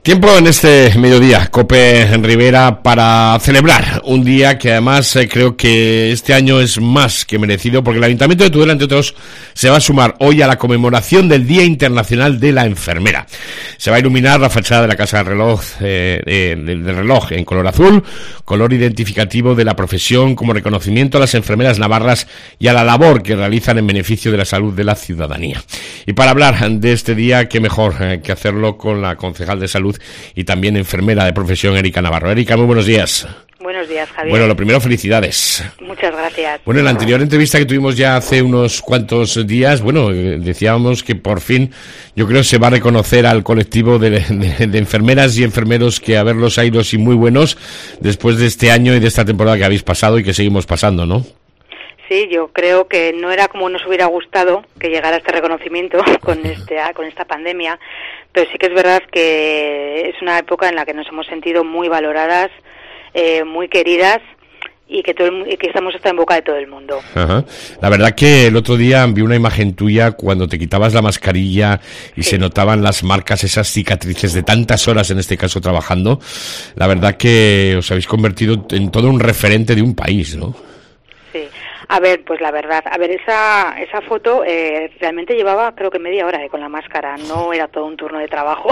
Tiempo en este mediodía, COPE en Rivera, para celebrar un día que además creo que este año es más que merecido, porque el Ayuntamiento de Tudela, entre otros, se va a sumar hoy a la conmemoración del Día Internacional de la Enfermera. Se va a iluminar la fachada de la Casa del Reloj, del reloj en color azul, color identificativo de la profesión, como reconocimiento a las enfermeras navarras y a la labor que realizan en beneficio de la salud de la ciudadanía. Y para hablar de este día, qué mejor que hacerlo con la concejal de Salud y también enfermera de profesión, Erika Navarro. Erika, muy buenos días. Buenos días, Javier. Bueno, lo primero, felicidades. Muchas gracias. Bueno, en la anterior entrevista que tuvimos ya hace unos cuantos días, bueno, decíamos que por fin, yo creo, se va a reconocer al colectivo de enfermeras y enfermeros que haberlos ha ido sin muy buenos después de este año y de esta temporada que habéis pasado y que seguimos pasando, ¿no? Sí, yo creo que no era como nos hubiera gustado que llegara este reconocimiento con esta pandemia, pero sí que es verdad que es una época en la que nos hemos sentido muy valoradas, muy queridas y que estamos en boca de todo el mundo. Ajá. La verdad que el otro día vi una imagen tuya cuando te quitabas la mascarilla y se notaban las marcas, esas cicatrices de tantas horas, en este caso trabajando. La verdad que os habéis convertido en todo un referente de un país, ¿no? Sí. A ver, pues la verdad, esa foto realmente llevaba creo que media hora con la máscara, no era todo un turno de trabajo.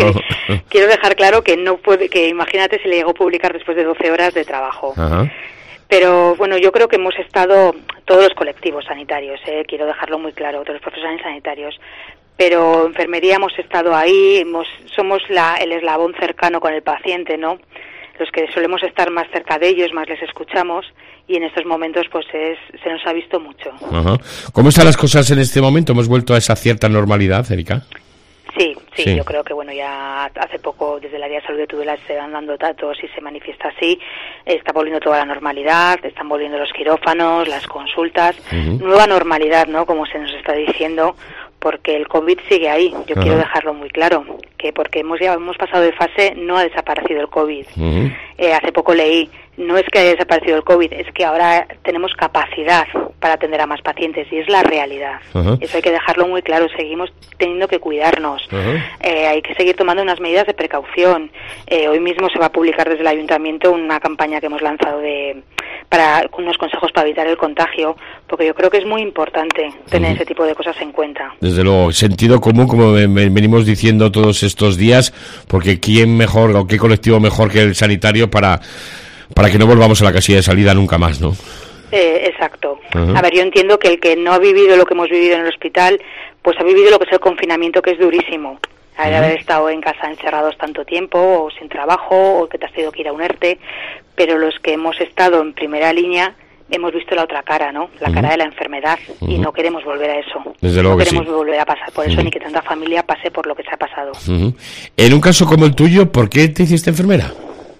Quiero dejar claro que que imagínate si le llegó a publicar después de 12 horas de trabajo. Ajá. Pero bueno, yo creo que hemos estado, todos los colectivos sanitarios, quiero dejarlo muy claro, todos los profesionales sanitarios, pero enfermería hemos estado ahí, somos el eslabón cercano con el paciente, ¿no? Los que solemos estar más cerca de ellos, más les escuchamos, y en estos momentos pues se nos ha visto mucho. Ajá. ¿Cómo están las cosas en este momento? ¿Hemos vuelto a esa cierta normalidad, Erika? Sí, yo creo que bueno, ya hace poco desde el área de salud de Tudela se van dando datos y se manifiesta así, está volviendo toda la normalidad, están volviendo los quirófanos, las consultas, nueva normalidad, ¿no? Como se nos está diciendo, porque el COVID sigue ahí. Yo quiero dejarlo muy claro, que porque hemos pasado de fase, no ha desaparecido el COVID. Hace poco leí, no es que haya desaparecido el COVID, es que ahora tenemos capacidad para atender a más pacientes y es la realidad. Eso hay que dejarlo muy claro, seguimos teniendo que cuidarnos, hay que seguir tomando unas medidas de precaución. Hoy mismo se va a publicar desde el Ayuntamiento una campaña que hemos lanzado con unos consejos para evitar el contagio, porque yo creo que es muy importante tener ese tipo de cosas en cuenta. Desde luego, sentido común, como venimos diciendo todos estos días, porque quién mejor o qué colectivo mejor que el sanitario para que no volvamos a la casilla de salida nunca más, ¿no? Exacto. A ver, yo entiendo que el que no ha vivido lo que hemos vivido en el hospital, pues ha vivido lo que es el confinamiento, que es durísimo. Haber estado en casa encerrados tanto tiempo, o sin trabajo, o que te has tenido que ir a un ERTE, pero los que hemos estado en primera línea hemos visto la otra cara, ¿no? La cara de la enfermedad, y no queremos volver a eso. Desde luego no que queremos sí. volver a pasar por eso, ni que tanta familia pase por lo que se ha pasado. En un caso como el tuyo, ¿por qué te hiciste enfermera?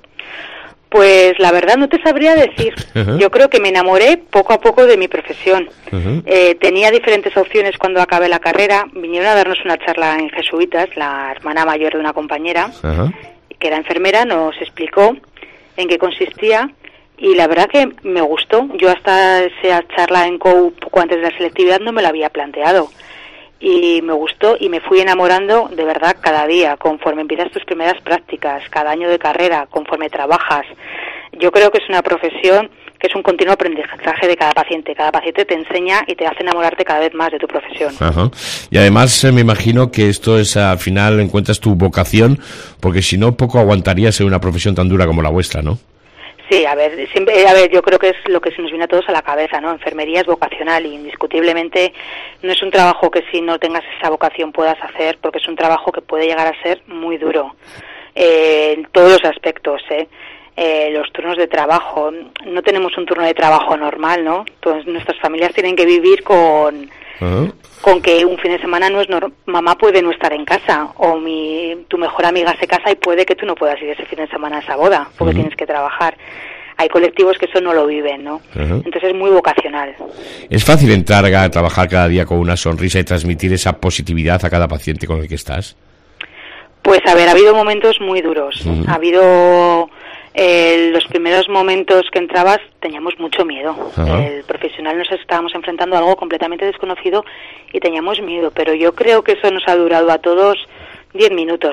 Pues la verdad no te sabría decir. Yo creo que me enamoré poco a poco de mi profesión. Tenía diferentes opciones cuando acabé la carrera. Vinieron a darnos una charla en Jesuitas, la hermana mayor de una compañera, que era enfermera, nos explicó en qué consistía y la verdad que me gustó. Yo hasta esa charla en COU, poco antes de la selectividad, no me la había planteado. Y me gustó y me fui enamorando de verdad cada día, conforme empiezas tus primeras prácticas, cada año de carrera, conforme trabajas. Yo creo que es una profesión que es un continuo aprendizaje de cada paciente. Cada paciente te enseña y te hace enamorarte cada vez más de tu profesión. Y además me imagino que esto es, al final encuentras tu vocación, porque si no, poco aguantarías en una profesión tan dura como la vuestra, ¿no? Sí, yo creo que es lo que se nos viene a todos a la cabeza, ¿no? Enfermería es vocacional y indiscutiblemente no es un trabajo que si no tengas esa vocación puedas hacer, porque es un trabajo que puede llegar a ser muy duro, en todos los aspectos, los turnos de trabajo, no tenemos un turno de trabajo normal, ¿no? Todas nuestras familias tienen que vivir con que un fin de semana no es mamá puede no estar en casa, o tu mejor amiga se casa y puede que tú no puedas ir ese fin de semana a esa boda porque tienes que trabajar. Hay colectivos que eso no lo viven, ¿no? Entonces es muy vocacional. ¿Es fácil entrar a trabajar cada día con una sonrisa y transmitir esa positividad a cada paciente con el que estás? Pues a ver, ha habido momentos muy duros. Ha habido los primeros momentos que entrabas teníamos mucho miedo. El profesional nos estábamos enfrentando a algo completamente desconocido y teníamos miedo, pero yo creo que eso nos ha durado a todos 10 minutos,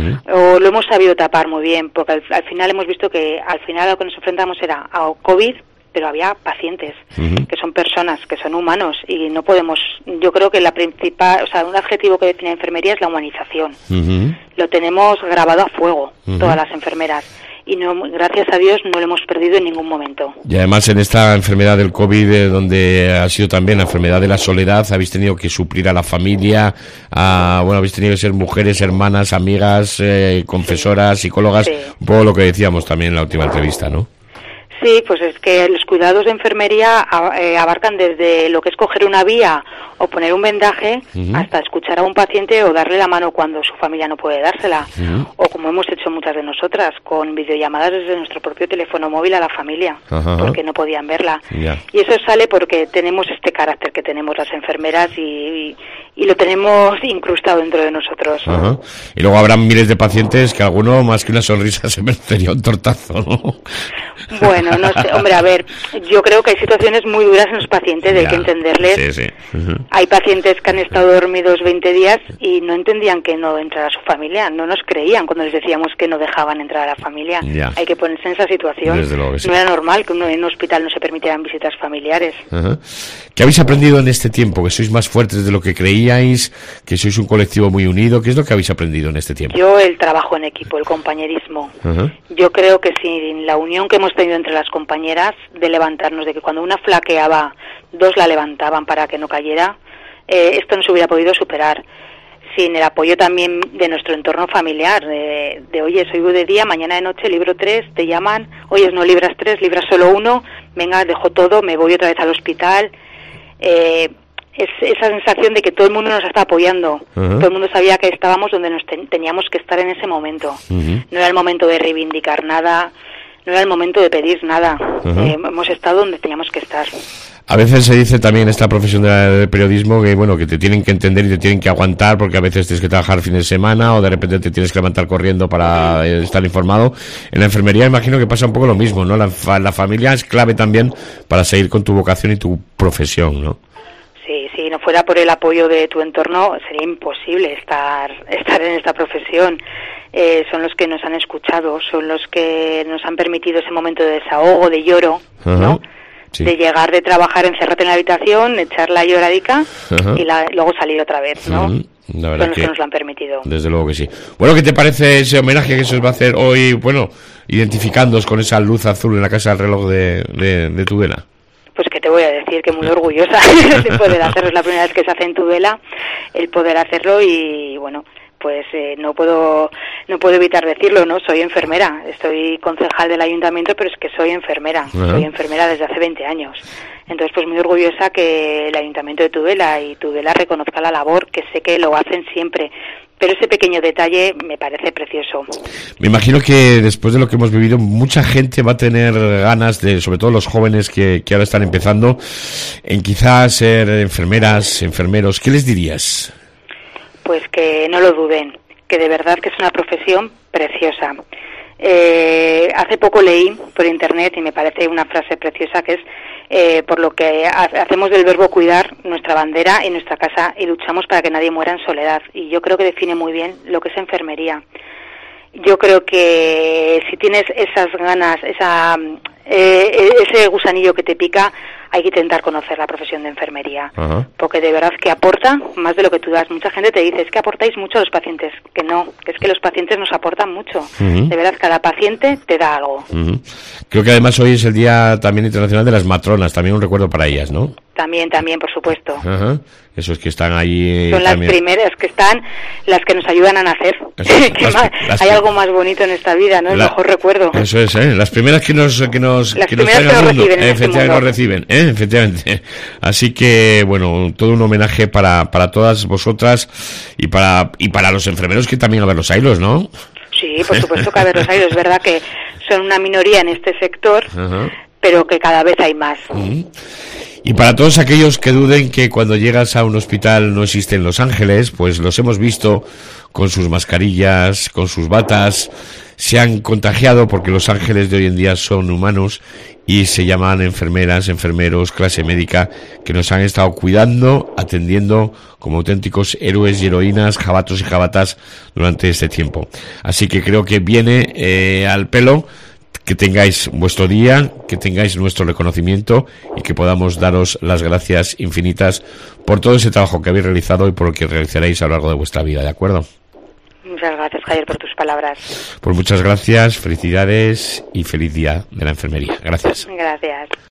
o lo hemos sabido tapar muy bien, porque al final hemos visto que al final a lo que nos enfrentamos era a COVID, pero había pacientes, que son personas, que son humanos, y no podemos, yo creo que la principal, o sea, un adjetivo que define enfermería es la humanización. Lo tenemos grabado a fuego, todas las enfermeras. Y no, gracias a Dios no lo hemos perdido en ningún momento. Y además en esta enfermedad del COVID, donde ha sido también la enfermedad de la soledad, habéis tenido que suplir a la familia, habéis tenido que ser mujeres, hermanas, amigas, confesoras, psicólogas, un poco lo que decíamos también en la última entrevista, ¿no? Sí, pues es que los cuidados de enfermería abarcan desde lo que es coger una vía o poner un vendaje hasta escuchar a un paciente o darle la mano cuando su familia no puede dársela. O como hemos hecho muchas de nosotras, con videollamadas desde nuestro propio teléfono móvil a la familia, porque no podían verla. Y eso sale porque tenemos este carácter que tenemos las enfermeras y lo tenemos incrustado dentro de nosotros. Y luego habrán miles de pacientes que alguno más que una sonrisa se merecería un tortazo, ¿no? Bueno, no sé, hombre, a ver, yo creo que hay situaciones muy duras en los pacientes, hay que entenderles. Sí. Hay pacientes que han estado dormidos 20 días y no entendían que no entrara su familia, no nos creían cuando les decíamos que no dejaban entrar a la familia. Hay que ponerse en esa situación. Desde luego que sí. No era normal que en un hospital no se permitieran visitas familiares. ¿Qué habéis aprendido en este tiempo? ¿Que sois más fuertes de lo que creíais? ¿Que sois un colectivo muy unido? ¿Qué es lo que habéis aprendido en este tiempo? Yo, el trabajo en equipo, el compañerismo. Yo creo que sin la unión que hemos tenido entre las compañeras, de levantarnos, de que cuando una flaqueaba, dos la levantaban para que no cayera, esto no se hubiera podido superar. Sin el apoyo también de nuestro entorno familiar, de oye, soy de día, mañana de noche, libro 3, te llaman, oye, no libras 3, libras solo 1, venga, dejo todo, me voy otra vez al hospital. Es esa sensación de que todo el mundo nos está apoyando, todo el mundo sabía que estábamos donde nos teníamos que estar en ese momento. No era el momento de reivindicar nada, no era el momento de pedir nada. Hemos estado donde teníamos que estar. A veces se dice también en esta profesión del periodismo que bueno, que te tienen que entender y te tienen que aguantar porque a veces tienes que trabajar fin de semana o de repente te tienes que levantar corriendo para estar informado. En la enfermería imagino que pasa un poco lo mismo, ¿no? La familia es clave también para seguir con tu vocación y tu profesión, ¿no? Sí, si no fuera por el apoyo de tu entorno sería imposible estar en esta profesión. Son los que nos han escuchado, son los que nos han permitido ese momento de desahogo, de lloro, ¿no? Sí. De llegar de trabajar, encerrarte en la habitación, echar la lloradica y luego salir otra vez, ¿no? La verdad son los que nos lo han permitido. Desde luego que sí. Bueno, ¿qué te parece ese homenaje que se os va a hacer hoy, bueno, identificándoos con esa luz azul en la Casa del Reloj de Tudela? Pues que te voy a decir que muy orgullosa de poder hacerlo. Es la primera vez que se hace en Tudela, el poder hacerlo y bueno, pues no puedo evitar decirlo, ¿no? Soy enfermera, estoy concejal del ayuntamiento, pero es que soy enfermera, soy enfermera desde hace 20 años. Entonces, pues muy orgullosa que el ayuntamiento de Tudela y Tudela reconozca la labor, que sé que lo hacen siempre, pero ese pequeño detalle me parece precioso. Me imagino que después de lo que hemos vivido, mucha gente va a tener ganas de, sobre todo los jóvenes que ahora están empezando, en quizás ser enfermeras, enfermeros. ¿Qué les dirías? Pues que no lo duden, que de verdad que es una profesión preciosa. Hace poco leí por internet y me parece una frase preciosa que es por lo que hacemos del verbo cuidar nuestra bandera en nuestra casa y luchamos para que nadie muera en soledad. Y yo creo que define muy bien lo que es enfermería. Yo creo que si tienes esas ganas, ese gusanillo que te pica, hay que intentar conocer la profesión de enfermería, porque de verdad que aporta más de lo que tú das. Mucha gente te dice, es que aportáis mucho a los pacientes, que no, que es que los pacientes nos aportan mucho. De verdad, cada paciente te da algo. Creo que además hoy es el Día también Internacional de las Matronas, también un recuerdo para ellas, ¿no? También, por supuesto. Esos que están allí. Son las primeras que están, las que nos ayudan a nacer. Hay algo más bonito en esta vida, ¿no? El mejor recuerdo. Eso es, las primeras que nos traen al mundo. Efectivamente, nos reciben, efectivamente. Así que, bueno, todo un homenaje para todas vosotras y para los enfermeros, que también a ver los ailos, ¿no? Sí, por supuesto que a ver los ailos. Es verdad que son una minoría en este sector, pero que cada vez hay más. Y para todos aquellos que duden que cuando llegas a un hospital no existen los ángeles, pues los hemos visto con sus mascarillas, con sus batas, se han contagiado porque los ángeles de hoy en día son humanos y se llaman enfermeras, enfermeros, clase médica, que nos han estado cuidando, atendiendo como auténticos héroes y heroínas, jabatos y jabatas durante este tiempo. Así que creo que viene al pelo que tengáis vuestro día, que tengáis nuestro reconocimiento y que podamos daros las gracias infinitas por todo ese trabajo que habéis realizado y por lo que realizaréis a lo largo de vuestra vida, ¿de acuerdo? Muchas gracias, Javier, por tus palabras. Pues muchas gracias, felicidades y feliz día de la enfermería. Gracias. Gracias.